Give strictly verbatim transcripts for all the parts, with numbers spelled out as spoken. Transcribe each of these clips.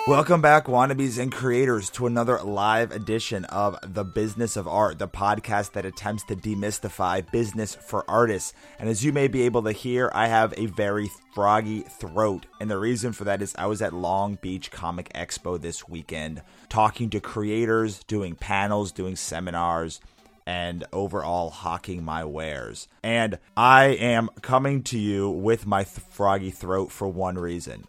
Welcome back, wannabes and creators, to another live edition of The Business of Art, the podcast that attempts to demystify business for artists. And as you may be able to hear, I have a very froggy throat. And the reason for that is I was at Long Beach Comic Expo this weekend, talking to creators, doing panels, doing seminars, and overall hawking my wares. And I am coming to you with my th- froggy throat for one reason.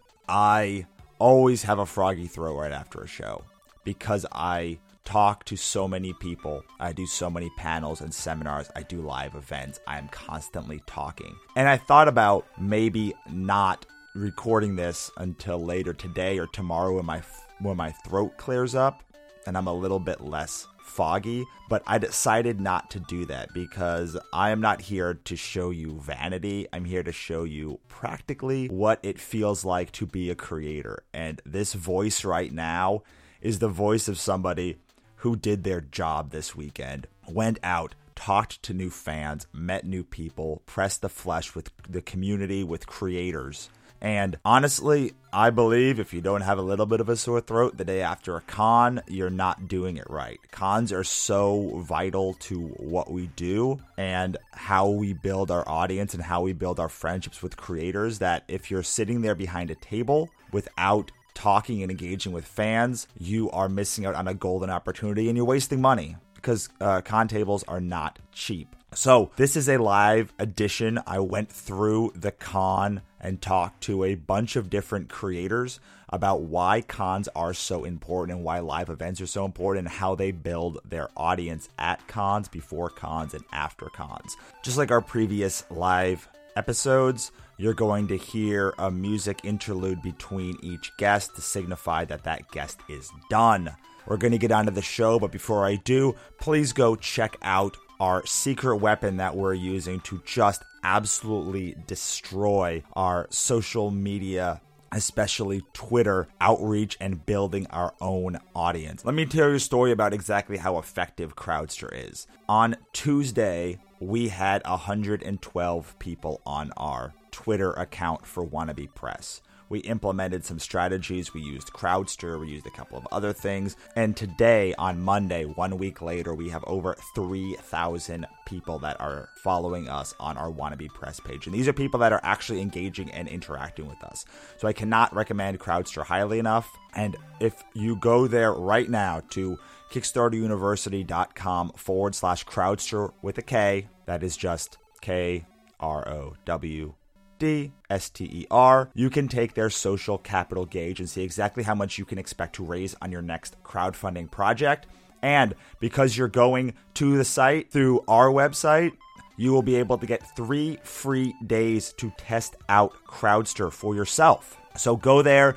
I always have a froggy throat right after a show because I talk to so many people. I do so many panels and seminars. I do live events. I am constantly talking. And I thought about maybe not recording this until later today or tomorrow when my when my throat clears up and I'm a little bit less foggy, but I decided not to do that because I am not here to show you vanity. I'm here to show you practically what it feels like to be a creator. And this voice right now is the voice of somebody who did their job this weekend, went out, talked to new fans, met new people, pressed the flesh with the community, with creators. And honestly, I believe if you don't have a little bit of a sore throat the day after a con, you're not doing it right. Cons are so vital to what we do and how we build our audience and how we build our friendships with creators, that if you're sitting there behind a table without talking and engaging with fans, you are missing out on a golden opportunity and you're wasting money because uh, con tables are not cheap. So this is a live edition. I went through the con and talked to a bunch of different creators about why cons are so important and why live events are so important and how they build their audience at cons, before cons, and after cons. Just like our previous live episodes, you're going to hear a music interlude between each guest to signify that that guest is done. We're going to get onto the show, but before I do, please go check out our secret weapon that we're using to just absolutely destroy our social media, especially Twitter, outreach and building our own audience. Let me tell you a story about exactly how effective Crowdster is. On Tuesday, we had one hundred twelve people on our Twitter account for Wannabe Press. We implemented some strategies. We used Crowdster. We used a couple of other things. And today, on Monday, one week later, we have over three thousand people that are following us on our Wannabe Press page. And these are people that are actually engaging and interacting with us. So I cannot recommend Crowdster highly enough. And if you go there right now to kickstarteruniversity.com forward slash Crowdster with a K, that is just K R O W D S T E R. You can take their social capital gauge and see exactly how much you can expect to raise on your next crowdfunding project. And because you're going to the site through our website, you will be able to get three free days to test out Crowdster for yourself. So go there,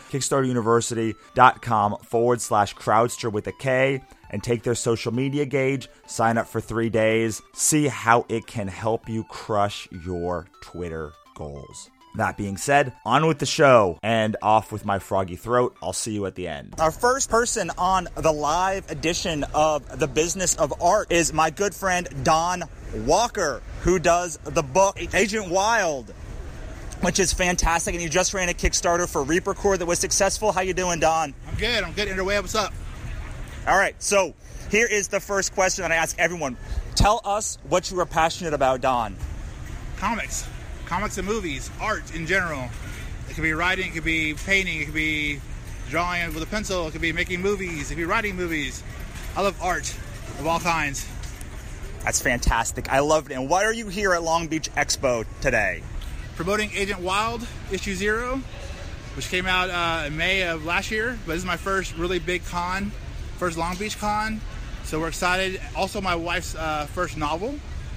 kickstarteruniversity.com forward slash Crowdster with a K, and take their social media gauge, sign up for three days, see how it can help you crush your Twitter goals. That being said, on with the show and off with my froggy throat. I'll see you at the end. Our first person on the live edition of The Business of Art is my good friend Don Walker, who does the book Agent Wild, which is fantastic, and you just ran a Kickstarter for Reaper Core that was successful. How you doing, Don? I'm good. I'm good. Underway. What's up? All right. So here is the first question that I ask everyone. Tell us what you are passionate about, Don. Comics. Comics and movies. Art in general. It could be writing. It could be painting. It could be drawing with a pencil. It could be making movies. It could be writing movies. I love art of all kinds. That's fantastic. I love it. And why are you here at Long Beach Expo today? Promoting Agent Wild, issue zero, which came out uh, in May of last year. But this is my first really big con, first Long Beach con. So we're excited. Also, my wife's uh, first novel,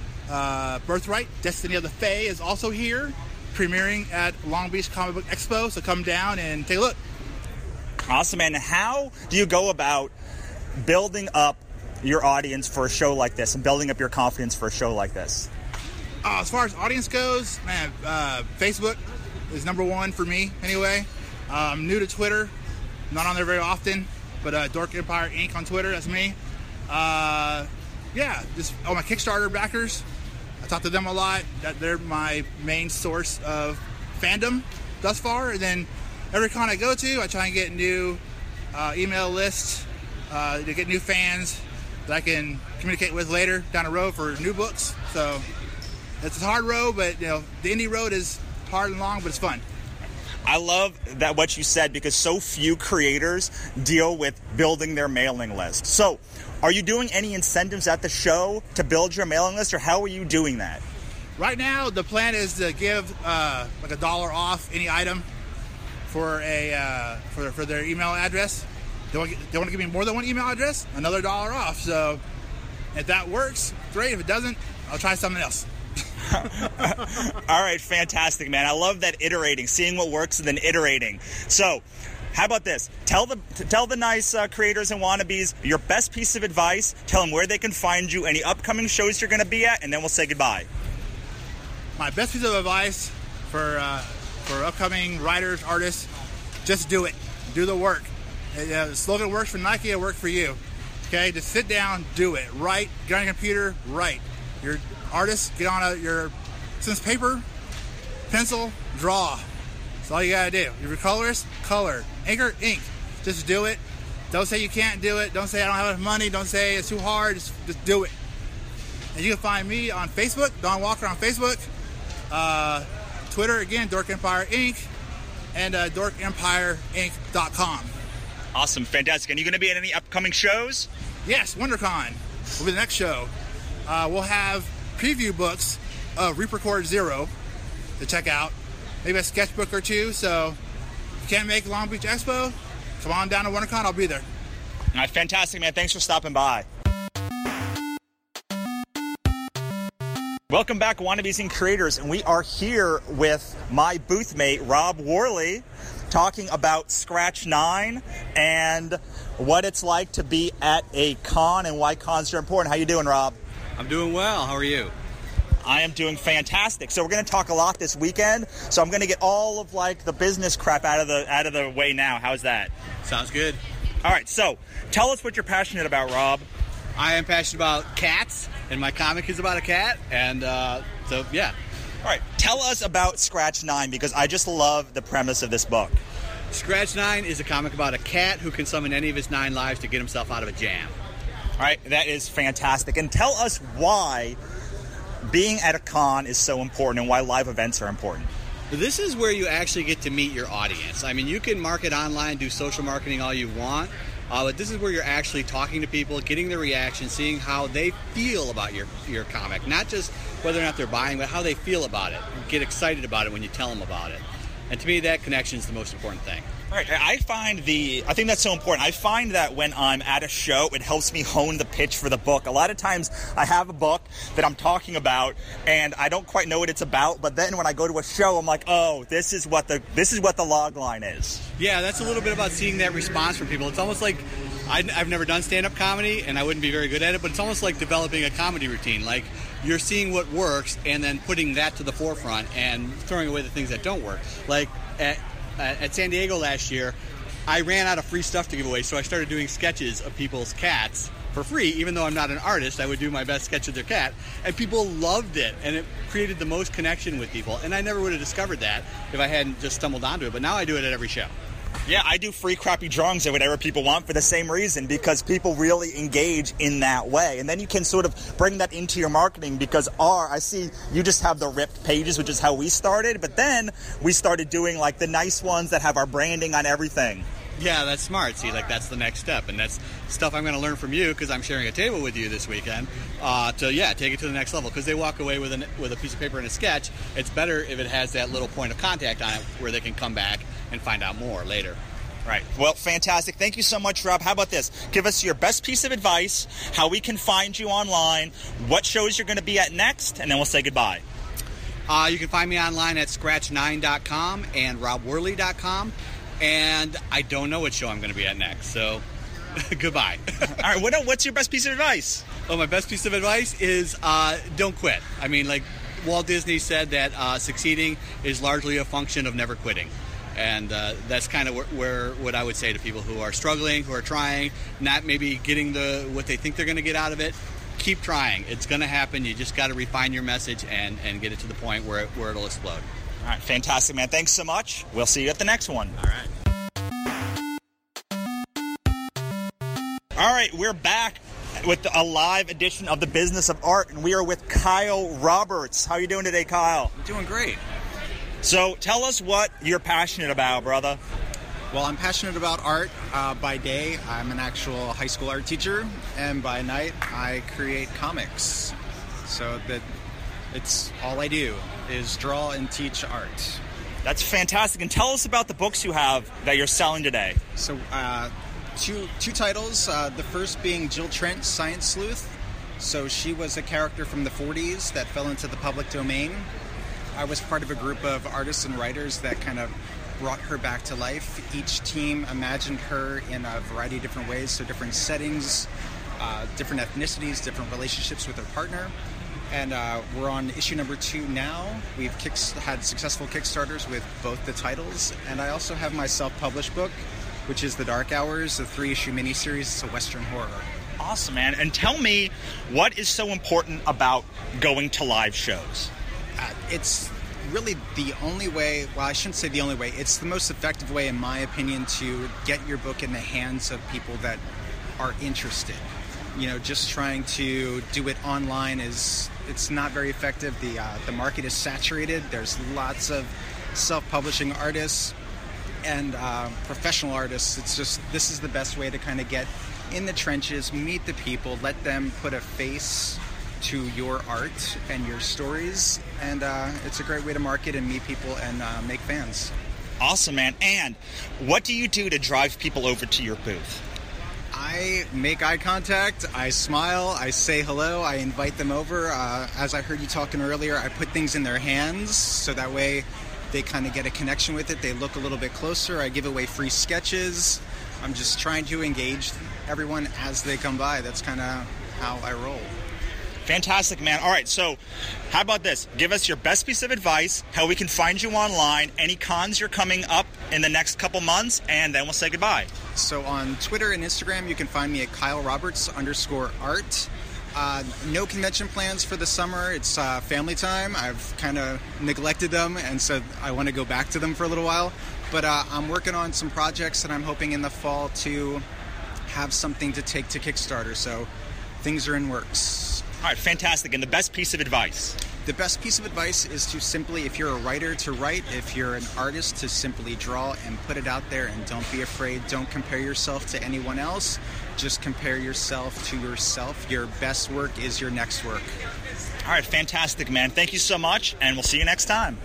uh, Birthright, Destiny of the Fae, is also here, premiering at Long Beach Comic Book Expo. So come down and take a look. Awesome. And how do you go about building up your audience for a show like this and building up your confidence for a show like this? Uh, as far as audience goes, man, uh, Facebook is number one for me anyway. Uh, I'm new to Twitter, not on there very often, but uh, Dork Empire Incorporated on Twitter, that's me. Uh, yeah, just all my Kickstarter backers. I talk to them a lot. That they're my main source of fandom thus far. And then every con I go to, I try and get new uh, email list uh, to get new fans that I can communicate with later down the road for new books. So it's a hard road, but you know the indie road is hard and long, but it's fun. I love that what you said, because so few creators deal with building their mailing list. So, are you doing any incentives at the show to build your mailing list, or how are you doing that? Right now, the plan is to give uh, like a dollar off any item for a uh, for for their email address. They want, they want to give me more than one email address, another dollar off. So, if that works, great. If it doesn't, I'll try something else. All right, fantastic, man. I love that iterating, seeing what works and then iterating. So, how about this? Tell the tell the nice uh, creators and wannabes your best piece of advice. Tell them where they can find you, any upcoming shows you're going to be at, and then we'll say goodbye. My best piece of advice for uh, for upcoming writers, artists, just do it. Do the work. Uh, the slogan works for Nike, it worked for you. Okay, just sit down, do it. Write, get on your computer, write. Your artists, get on a, your since paper, pencil, draw. That's all you gotta do. If you're colorist, color. Inker, ink. Just do it. Don't say you can't do it. Don't say I don't have enough money. Don't say it's too hard. Just, just do it. And you can find me on Facebook, Don Walker on Facebook. Uh, Twitter, again, Dork Empire Incorporated. And uh, dork empire inc dot com. Awesome, fantastic. And you going to be at any upcoming shows? Yes, WonderCon will be the next show. Uh, we'll have preview books of Reaper Cord Zero to check out. Maybe a sketchbook or two. So if you can't make Long Beach Expo, come on down to WonderCon. I'll be there. All right, fantastic, man. Thanks for stopping by. Welcome back, Wannabes and Creators, and we are here with my booth mate, Rob Worley, talking about Scratch nine and what it's like to be at a con and why cons are important. How you doing, Rob? I'm doing well. How are you? I am doing fantastic. So we're going to talk a lot this weekend, so I'm going to get all of like the business crap out of the out of the way now. How's that? Sounds good. All right, so tell us what you're passionate about, Rob. I am passionate about cats, and my comic is about a cat, and uh, so, yeah. All right, tell us about Scratch nine, because I just love the premise of this book. Scratch nine is a comic about a cat who can summon any of his nine lives to get himself out of a jam. All right, that is fantastic. And tell us why being at a con is so important and why live events are important. This is where you actually get to meet your audience. I mean, you can market online, do social marketing all you want, Uh, but this is where you're actually talking to people, getting their reaction, seeing how they feel about your, your comic. Not just whether or not they're buying, but how they feel about it. Get excited about it when you tell them about it. And to me, that connection is the most important thing. All right, I find the, I think that's so important. I find that when I'm at a show, it helps me hone the pitch for the book. A lot of times I have a book that I'm talking about and I don't quite know what it's about, but then when I go to a show, I'm like, oh, this is what the, this is what the log line is. Yeah, that's a little bit about seeing that response from people. It's almost like, I, I've never done stand-up comedy and I wouldn't be very good at it, but it's almost like developing a comedy routine. Like, you're seeing what works and then putting that to the forefront and throwing away the things that don't work. Like, at At San Diego last year, I ran out of free stuff to give away, so I started doing sketches of people's cats for free. Even though I'm not an artist, I would do my best sketch of their cat, and people loved it, and it created the most connection with people. And I never would have discovered that if I hadn't just stumbled onto it, but now I do it at every show. Yeah, I do free crappy drawings or whatever people want for the same reason, because people really engage in that way. And then you can sort of bring that into your marketing, because our, I see you just have the ripped pages, which is how we started, but then we started doing like the nice ones that have our branding on everything. Yeah, that's smart. See, like, that's the next step, and that's stuff I'm going to learn from you, because I'm sharing a table with you this weekend, uh, to, yeah, take it to the next level, because they walk away with, an, with a piece of paper and a sketch. It's better if it has that little point of contact on it where they can come back and find out more later. Right. Well, fantastic. Thank you so much, Rob. How about this? Give us your best piece of advice, how we can find you online, what shows you're going to be at next, and then we'll say goodbye. Uh, you can find me online at scratch nine dot com and rob worley dot com. And I don't know what show I'm going to be at next, so goodbye. All right, what, what's your best piece of advice? Oh, my best piece of advice is uh, don't quit. I mean, like Walt Disney said, that uh, succeeding is largely a function of never quitting. And uh, that's kind of where, where what I would say to people who are struggling, who are trying, not maybe getting the what they think they're going to get out of it. Keep trying. It's going to happen. You just got to refine your message and, and get it to the point where, it, where it'll explode. All right, fantastic, man. Thanks so much. We'll see you at the next one. All right. All right, we're back with a live edition of The Business of Art, and we are with Kyle Roberts. How are you doing today, Kyle? I'm doing great. So tell us what you're passionate about, brother. Well, I'm passionate about art. Uh, by day, I'm an actual high school art teacher, and by night, I create comics. So that it's all I do is draw and teach art. That's fantastic. And tell us about the books you have that you're selling today. So, uh, two two titles. Uh, the first being Jill Trent, Science Sleuth. So she was a character from the forties that fell into the public domain. I was part of a group of artists and writers that kind of brought her back to life. Each team imagined her in a variety of different ways, so different settings, uh, different ethnicities, different relationships with her partner. And uh, we're on issue number two now. We've kick- had successful Kickstarters with both the titles. And I also have my self-published book, which is The Dark Hours, a three-issue miniseries. It's a Western horror. Awesome, man. And tell me, what is so important about going to live shows? Uh, it's really the only way, well, I shouldn't say the only way, it's the most effective way, in my opinion, to get your book in the hands of people that are interested. You know, just trying to do it online is, it's not very effective. The uh, the market is saturated. There's lots of self-publishing artists and uh, professional artists. It's just, this is the best way to kind of get in the trenches, meet the people, let them put a face to your art and your stories, and uh, it's a great way to market and meet people and uh, make fans. Awesome, man. And what do you do to drive people over to your booth? I make eye contact, I smile, I say hello, I invite them over. Uh, as I heard you talking earlier, I put things in their hands so that way they kind of get a connection with it. They look a little bit closer. I give away free sketches. I'm just trying to engage everyone as they come by. That's kind of how I roll. Fantastic, man. All right, so how about this? Give us your best piece of advice, how we can find you online, any cons you're coming up in the next couple months, and then we'll say goodbye. So on Twitter and Instagram, you can find me at Kyle Roberts underscore art. Uh, no convention plans for the summer. It's uh, family time. I've kind of neglected them, and so I want to go back to them for a little while. But uh, I'm working on some projects, and I'm hoping in the fall to have something to take to Kickstarter. So things are in works. All right, fantastic. And the best piece of advice? The best piece of advice is to simply, if you're a writer, to write. If you're an artist, to simply draw and put it out there, and don't be afraid. Don't compare yourself to anyone else. Just compare yourself to yourself. Your best work is your next work. All right, fantastic, man. Thank you so much, and we'll see you next time.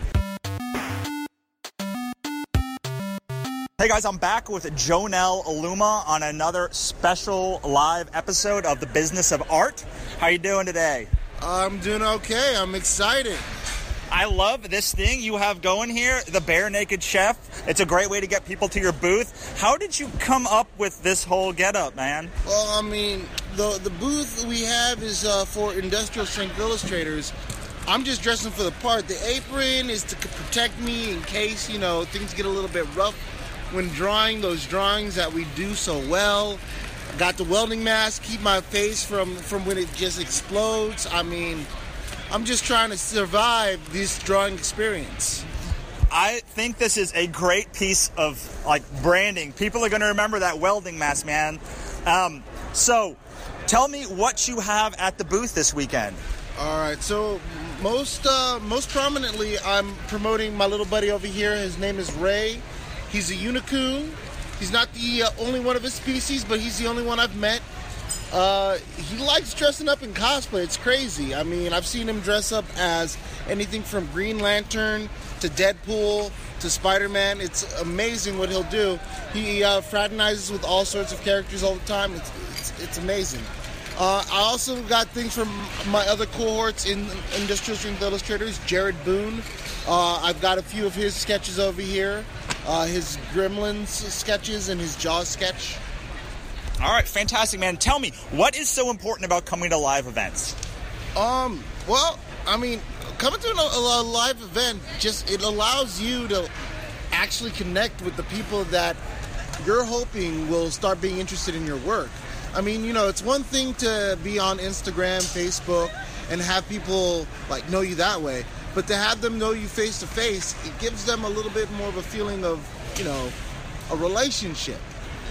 Hey guys, I'm back with Jonel Aluma on another special live episode of The Business of Art. How you doing today? I'm doing okay. I'm excited. I love this thing you have going here, the Bare Naked Chef. It's a great way to get people to your booth. How did you come up with this whole getup, man? Well, I mean, the the booth we have is uh, for industrial strength illustrators. I'm just dressing for the part. The apron is to protect me in case, you know, things get a little bit rough when drawing those drawings that we do so well. Got the welding mask, keep my face from, from when it just explodes. I mean, I'm just trying to survive this drawing experience. I think this is a great piece of, like, branding. People are going to remember that welding mask, man. Um, so, tell me what you have at the booth this weekend. All right, so most uh, most prominently, I'm promoting my little buddy over here. His name is Ray. He's a unicorn. He's not the uh, only one of his species, but he's the only one I've met. Uh, he likes dressing up in cosplay. It's crazy. I mean, I've seen him dress up as anything from Green Lantern to Deadpool to Spider-Man. It's amazing what he'll do. He uh, fraternizes with all sorts of characters all the time. It's it's, it's amazing. Uh, I also got things from my other cohorts in Industrial Strength Illustrators, Jared Boone. Uh, I've got a few of his sketches over here, uh, his Gremlins sketches and his Jaws sketch. All right, fantastic, man. Tell me, what is so important about coming to live events? Um, well, I mean, coming to a, a live event, just it allows you to actually connect with the people that you're hoping will start being interested in your work. I mean, you know, it's one thing to be on Instagram, Facebook, and have people, like, know you that way. But to have them know you face to face, it gives them a little bit more of a feeling of, you know, a relationship.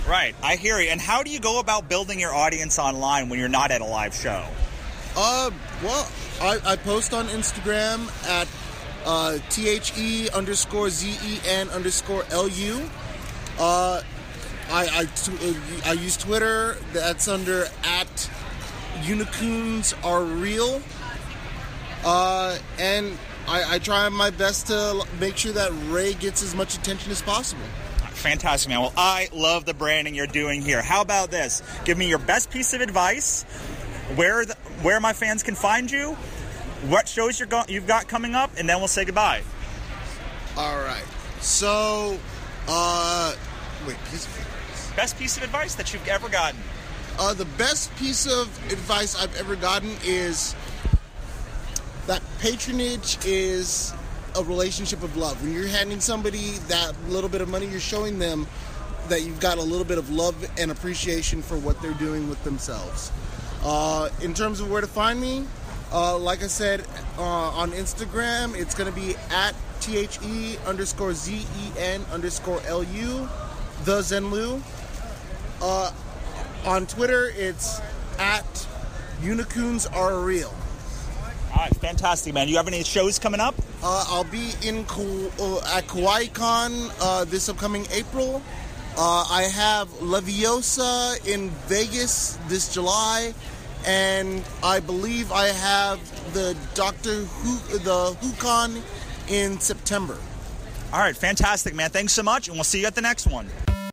Right, I hear you. And how do you go about building your audience online when you're not at a live show? Uh, well, I, I post on Instagram at uh, T-H-E underscore Z-E-N underscore L-U. Uh, I, I, t- I use Twitter. That's under at Unicoons Are Real. Uh, and I, I try my best to make sure that Ray gets as much attention as possible. Fantastic, man. Well, I love the branding you're doing here. How about this? Give me your best piece of advice, where the, where my fans can find you, what shows you're go- you've got coming up, and then we'll say goodbye. All right. So, uh, wait, piece of advice. Best piece of advice that you've ever gotten? Uh, the best piece of advice I've ever gotten is that patronage is a relationship of love. When you're handing somebody that little bit of money, you're showing them that you've got a little bit of love and appreciation for what they're doing with themselves. Uh, in terms of where to find me, uh, like I said, uh, on Instagram, it's going to be at T-H-E underscore Z-E-N underscore L-U, the Zenlu. Uh, on Twitter, it's at Unicoons Are Real. All right, fantastic, man. You have any shows coming up? Uh, I'll be in Ku- uh, at KawaiiCon uh, this upcoming April. Uh, I have Leviosa in Vegas this July, and I believe I have the Doctor Who, the WhoCon in September. All right, fantastic, man. Thanks so much, and we'll see you at the next one.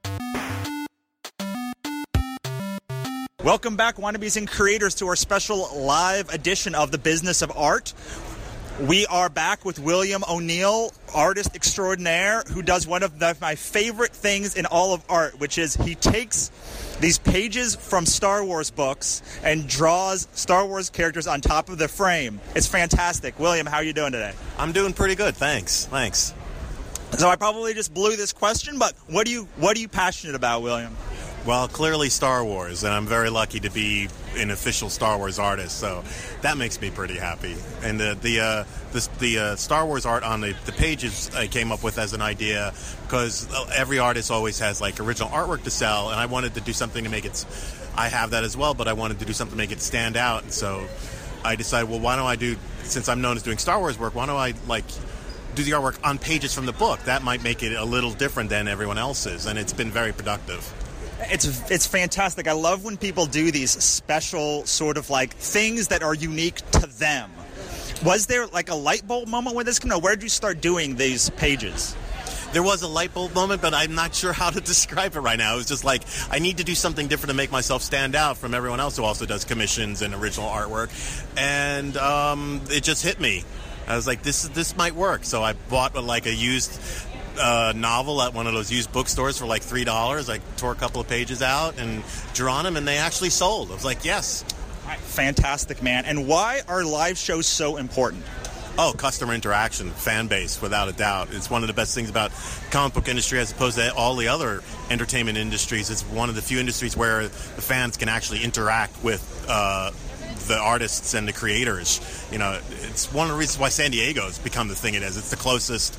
Welcome back, wannabes and creators, to our special live edition of The Business of Art. We are back with William O'Neill, artist extraordinaire, who does one of the, my favorite things in all of art, which is he takes these pages from Star Wars books and draws Star Wars characters on top of the frame. It's fantastic. William, how are you doing today? I'm doing pretty good, thanks. Thanks. So I probably just blew this question, but what do you what are you passionate about, William? Well, clearly Star Wars, and I'm very lucky to be an official Star Wars artist, so that makes me pretty happy. And the the uh, the, the uh, Star Wars art on the, the pages I came up with as an idea because every artist always has like original artwork to sell, and I wanted to do something to make it. I have that as well, but I wanted to do something to make it stand out, and so I decided, well, why don't I do? Since I'm known as doing Star Wars work, why don't I like do the artwork on pages from the book? That might make it a little different than everyone else's, and it's been very productive. It's it's fantastic. I love when people do these special sort of like things that are unique to them. Was there like a light bulb moment with this? No, where did you start doing these pages? There was a light bulb moment, but I'm not sure how to describe it right now. It was just like, I need to do something different to make myself stand out from everyone else who also does commissions and original artwork. And um, it just hit me. I was like, this this might work. So I bought like a used uh, novel at one of those used bookstores for like three dollars. I tore a couple of pages out and drew on them, and they actually sold. I was like, yes. Fantastic, man. And why are live shows so important? Oh, customer interaction, fan base, without a doubt. It's one of the best things about comic book industry as opposed to all the other entertainment industries. It's one of the few industries where the fans can actually interact with uh, the artists and the creators. You know, it's one of the reasons why San Diego's become the thing it is. It's the closest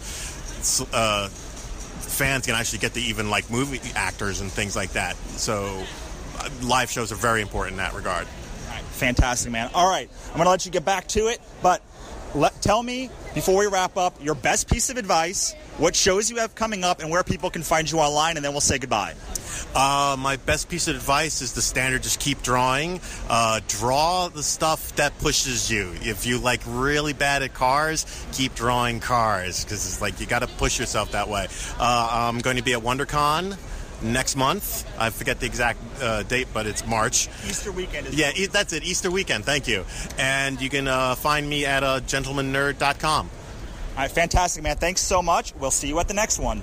uh, fans can actually get to even like movie actors and things like that. So uh, live shows are very important in that regard. All right, fantastic, man. All right, I'm going to let you get back to it, but Let, tell me, before we wrap up, your best piece of advice, what shows you have coming up, and where people can find you online, and then we'll say goodbye. Uh, my best piece of advice is the standard, just keep drawing. Uh, draw the stuff that pushes you. If you like really bad at cars, keep drawing cars, because it's like you got to push yourself that way. Uh, I'm going to be at WonderCon next month. I forget the exact uh, date, but it's March. Easter weekend. Is yeah, e- that's it. Easter weekend. Thank you. And you can uh, find me at uh, gentleman nerd dot com. All right, fantastic, man. Thanks so much. We'll see you at the next one.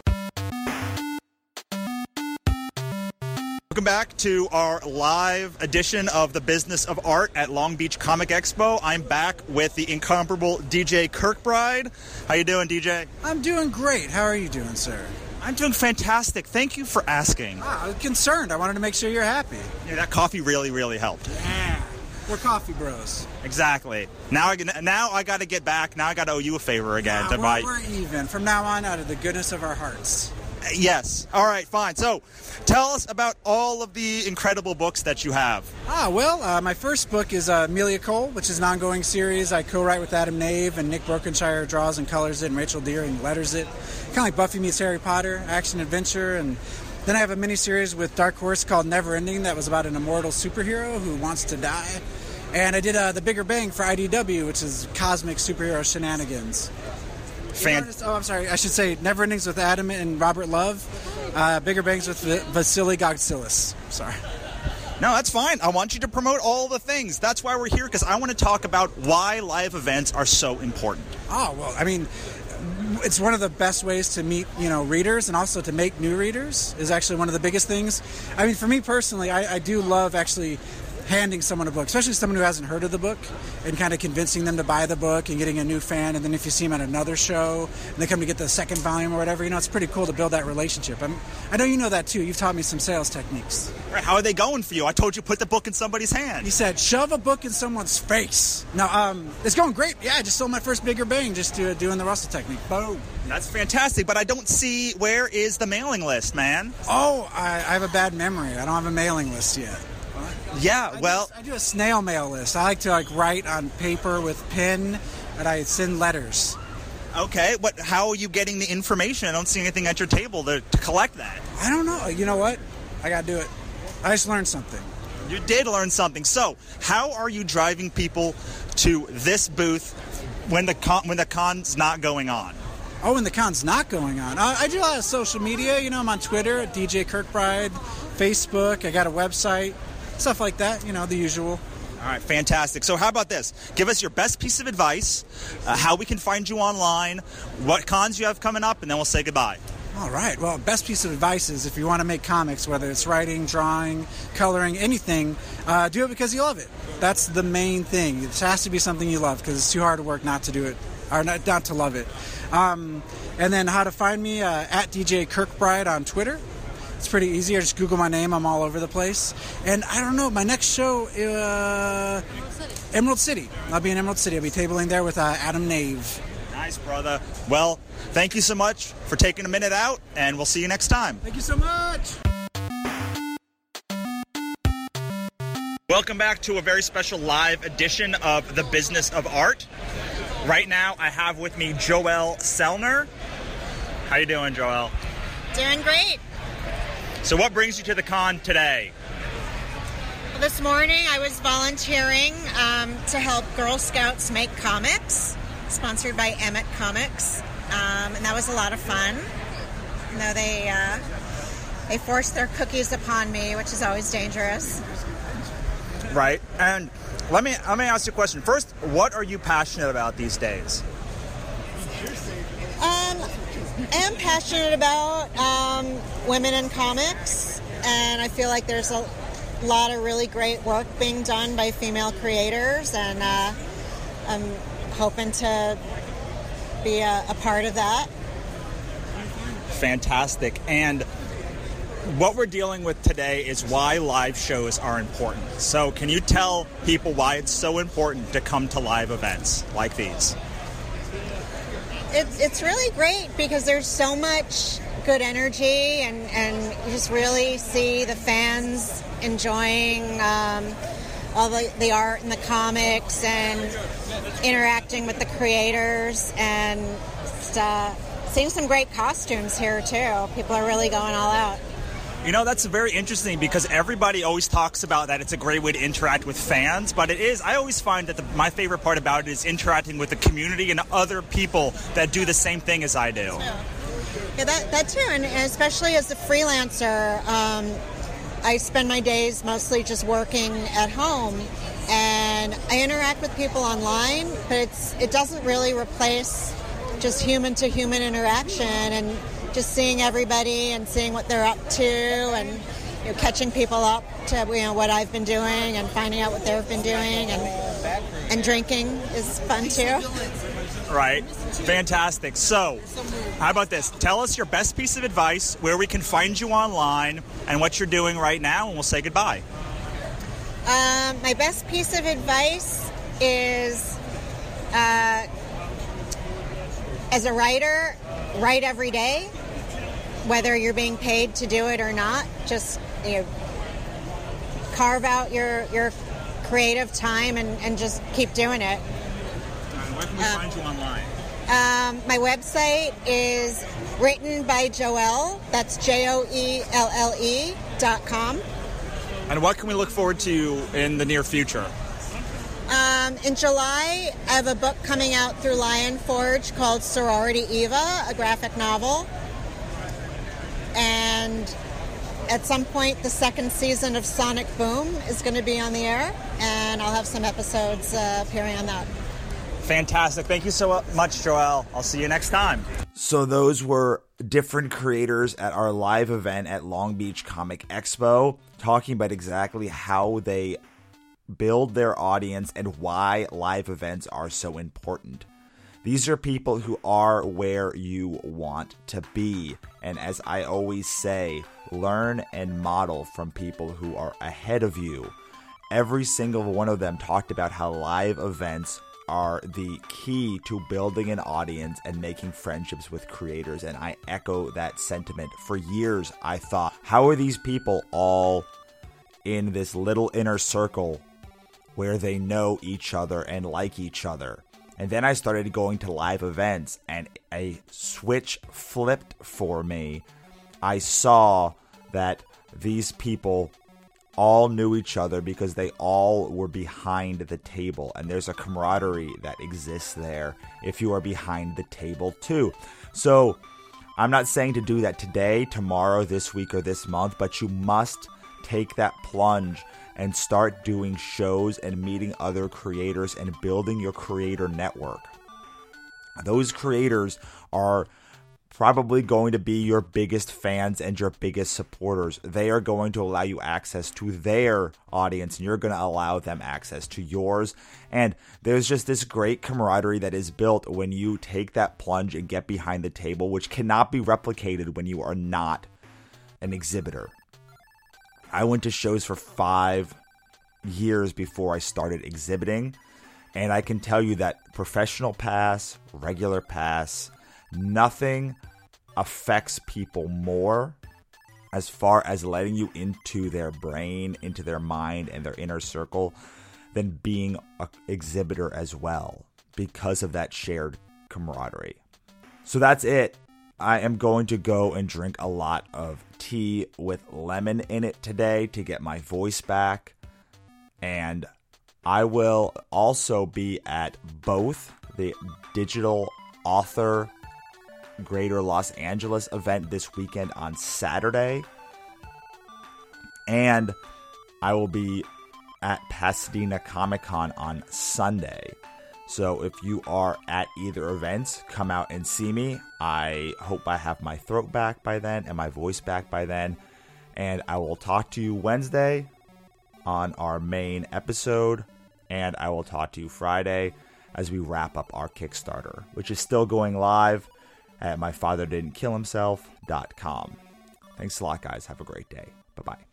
Welcome back to our live edition of The Business of Art at Long Beach Comic Expo. I'm back with the incomparable D J Kirkbride. How you doing, D J? I'm doing great. How are you doing, sir? I'm doing fantastic. Thank you for asking. Ah, I was concerned. I wanted to make sure you're happy. Yeah, that coffee really, really helped. Yeah, we're coffee bros. Exactly. Now I now I got to get back. Now I got to owe you a favor again. Nah, to we're, buy. we're even. From now on, out of the goodness of our hearts. Yes. All right, fine. So tell us about all of the incredible books that you have. Ah, well, uh, my first book is uh, Amelia Cole, which is an ongoing series. I co-write with Adam Nave, and Nick Brokenshire draws and colors it, and Rachel Deering letters it. Kind of like Buffy meets Harry Potter, action adventure. And then I have a miniseries with Dark Horse called Never Ending that was about an immortal superhero who wants to die. And I did uh, The Bigger Bang for I D W, which is cosmic superhero shenanigans. Fan- Artist, oh, I'm sorry. I should say Never Endings with Adam and Robert Love. Uh, Bigger Bangs with v- Vasily Gogtsilis. Sorry. No, that's fine. I want you to promote all the things. That's why we're here, because I want to talk about why live events are so important. Oh, well, I mean, it's one of the best ways to meet, you know, readers, and also to make new readers is actually one of the biggest things. I mean, for me personally, I, I do love actually handing someone a book, especially someone who hasn't heard of the book, and kind of convincing them to buy the book and getting a new fan. And then if you see them at another show and they come to get the second volume or whatever, you know, it's pretty cool to build that relationship. I'm, I know you know that too. You've taught me some sales techniques. Right, how are they going for you? I told you put the book in somebody's hand. He said, shove a book in someone's face. No, um, it's going great. Yeah, I just sold my first Bigger Bang just uh, doing the Russell technique. Boom. That's fantastic, but I don't see, where is the mailing list, man? Oh, I, I have a bad memory. I don't have a mailing list yet. Yeah, I well... Do, I do a snail mail list. I like to like write on paper with pen, and I send letters. Okay, but how are you getting the information? I don't see anything at your table to, to collect that. I don't know. You know what? I got to do it. I just learned something. You did learn something. So, how are you driving people to this booth when the con, when the con's not going on? Oh, when the con's not going on. Uh, I do a lot of social media. You know, I'm on Twitter at D J Kirkbride, Facebook. I got a website, stuff like that. You know, the usual. All right, fantastic. So how about this? Give us your best piece of advice, uh, how we can find you online, what cons you have coming up, and then we'll say goodbye. All right. Well, best piece of advice is if you want to make comics, whether it's writing, drawing, coloring, anything, uh, do it because you love it. That's the main thing. It has to be something you love because it's too hard to work not to do it, or not, not to love it. Um, and then how to find me, uh, at D J Kirkbride on Twitter. It's pretty easy. I just Google my name. I'm all over the place. And I don't know, my next show, uh, Emerald City. Emerald City. I'll be in Emerald City. I'll be tabling there with uh, Adam Nave. Nice, brother. Well, thank you so much for taking a minute out, and we'll see you next time. Thank you so much. Welcome back to a very special live edition of The Business of Art. Right now, I have with me Joelle Sellner. How you doing, Joelle? Doing great. So what brings you to the con today? Well, this morning I was volunteering um, to help Girl Scouts make comics, sponsored by Emmett Comics, um, and that was a lot of fun. You know, they uh, they forced their cookies upon me, which is always dangerous. Right, and let me let me ask you a question. First, what are you passionate about these days? Um, I'm passionate about um, women in comics, and I feel like there's a lot of really great work being done by female creators, and uh, I'm hoping to be a, a part of that. Fantastic. And what we're dealing with today is why live shows are important. So can you tell people why it's so important to come to live events like these? It's it's really great because there's so much good energy, and, and you just really see the fans enjoying um, all the, the art and the comics and interacting with the creators, and just, uh, seeing some great costumes here too. People are really going all out. You know, that's very interesting because everybody always talks about that it's a great way to interact with fans, but it is, I always find that the, my favorite part about it is interacting with the community and other people that do the same thing as I do. Yeah, that, that too, and especially as a freelancer, um, I spend my days mostly just working at home, and I interact with people online, but it's it doesn't really replace just human-to-human interaction, and just seeing everybody and seeing what they're up to, and you know, catching people up to you know what I've been doing and finding out what they've been doing, and and drinking is fun too. Right. Fantastic. So, how about this? Tell us your best piece of advice, where we can find you online, and what you're doing right now, and we'll say goodbye. Um, my best piece of advice is, uh, as a writer, write every day. whether you're being paid to do it or not. Just, you know, carve out your, your creative time and, and just keep doing it. And where can we um, find you online? Um, my website is written by Joelle. That's J O E L L E dot com. And what can we look forward to in the near future? Um, in July, I have a book coming out through Lion Forge called Sorority Eva, a graphic novel. And at some point, the second season of Sonic Boom is going to be on the air, and I'll have some episodes uh, appearing on that. Fantastic. Thank you so much, Joelle. I'll see you next time. So those were different creators at our live event at Long Beach Comic Expo, talking about exactly how they build their audience and why live events are so important. These are people who are where you want to be. And as I always say, learn and model from people who are ahead of you. Every single one of them talked about how live events are the key to building an audience and making friendships with creators. And I echo that sentiment. For years, I thought, how are these people all in this little inner circle where they know each other and like each other? And then I started going to live events, and a switch flipped for me. I saw that these people all knew each other because they all were behind the table, and there's a camaraderie that exists there if you are behind the table too. So I'm not saying to do that today, tomorrow, this week, or this month, but you must take that plunge and start doing shows and meeting other creators and building your creator network. Those creators are probably going to be your biggest fans and your biggest supporters. They are going to allow you access to their audience, and you're going to allow them access to yours. And there's just this great camaraderie that is built when you take that plunge and get behind the table, which cannot be replicated when you are not an exhibitor. I went to shows for five years before I started exhibiting, and I can tell you that professional pass, regular pass, nothing affects people more as far as letting you into their brain, into their mind, and their inner circle than being an exhibitor as well, because of that shared camaraderie. So that's it. I am going to go and drink a lot of tea with lemon in it today to get my voice back. And I will also be at both the Digital Author Greater Los Angeles event this weekend on Saturday, and I will be at Pasadena Comic Con on Sunday. So if you are at either event, come out and see me. I hope I have my throat back by then and my voice back by then. And I will talk to you Wednesday on our main episode. And I will talk to you Friday as we wrap up our Kickstarter, which is still going live at my father didn't kill himself dot com. Thanks a lot, guys. Have a great day. Bye-bye.